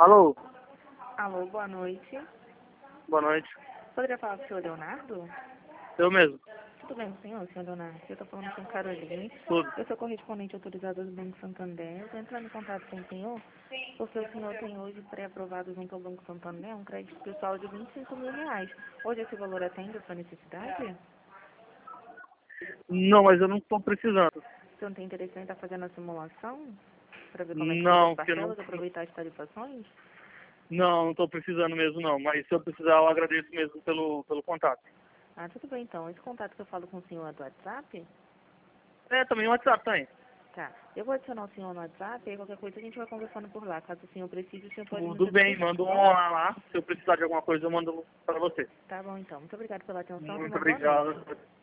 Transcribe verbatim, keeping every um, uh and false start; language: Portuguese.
Alô? Alô, boa noite. Boa noite. Poderia falar com o senhor Leonardo? Eu mesmo. Tudo bem com o senhor, senhor Leonardo? Eu estou falando com Caroline. Tudo. Eu sou correspondente autorizado do Banco Santander. Eu estou entrando em contato com o senhor porque o senhor tem hoje pré-aprovado junto ao Banco Santander um crédito pessoal de vinte e cinco mil reais. Hoje esse valor atende a sua necessidade? Não, mas eu não estou precisando. O senhor não tem interesse em estar fazendo a simulação? Para ver como é que fica as Não, porque parcelas, não. aproveitar as tarifações? Não, não estou precisando mesmo não. Mas se eu precisar, eu agradeço mesmo pelo, pelo contato. Ah, tudo bem então. Esse contato que eu falo com o senhor é do WhatsApp? É, também o WhatsApp tem. Tá. Eu vou adicionar o senhor no WhatsApp e qualquer coisa a gente vai conversando por lá. Caso o senhor precise, o senhor pode nos Tudo bem, adicionar, manda tá um bom? lá lá. Se eu precisar de alguma coisa, eu mando para você. Tá bom então. Muito obrigada pela atenção. Tenha Muito uma boa noite. obrigado.